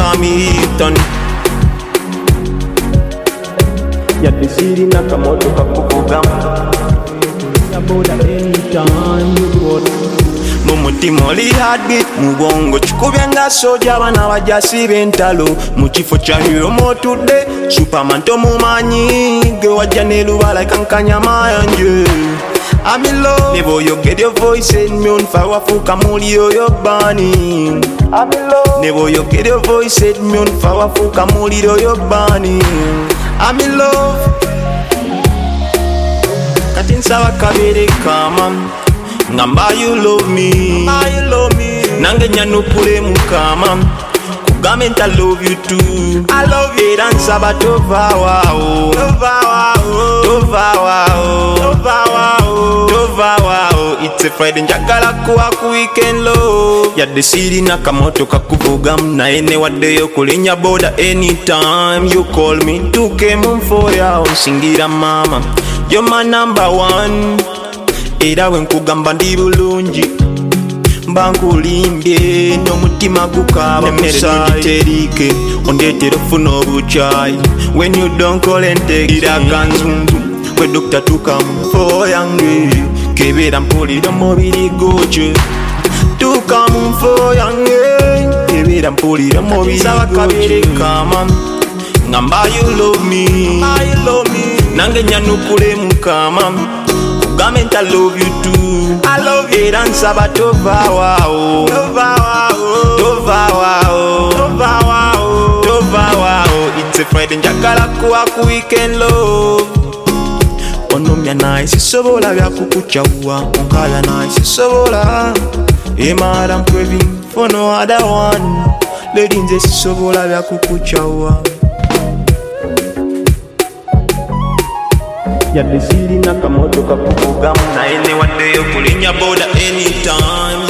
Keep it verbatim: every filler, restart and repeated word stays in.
Hamilton. Yadde sirina kamoto kakuvugamu boda anytime you go. Mumutima oli heartbeat mubongo kikubya nga soja abana bajasi b'entalo mu kifo kya hiromo tudde Superman tomumanyi gwe wajja ne lubala kankanya mayanje. I'm in love. Never you get your voice in me on fire wafuka muli oyo burning. I'm in love. Never you get your voice in me on fire wafuka muli oyo burning. I'm in love. Kati nsaba kabere kama ngamba you love me, you love me. Nange nyanupule mukama kugambe nta love you too. I love you. Era nsaba tova wao, tova wao, tova wao, tova wao, tova wao. It's a Friday njagala kuwa ku weekend low. Yadde sirina kamoto kakuvugamu naye ne waddeyo kulinya boda anytime you call me tuke mumfo yawo nsingira mama. You're my number one. Era wenkugamba ndi bulungi mba nkulimbye n'omutima gukaba musayi ondetera ofuna obucayi. When you don't call and text ira kanzunzu we doctor tukamufo yange kebera mpulira mubiri goche tukamufo yange kebera mpulira mubiri goche kama ngamba you love me, I love me. Nange nyanukule mukama Government I love you too. I love you. Era nsaba tova wao, tova wao, tova wao, tova wao, tova wao. It's a Friday njagala kuwa ku weekend love. Onomya nice sobola bya kukuchawa onkala nice sobola emara I'm craving for no other one. Lady nze sobola bya kukuchawa. Yadde sirina kamoto kakuvugamu naye ne waddeyo kulinya boda anytime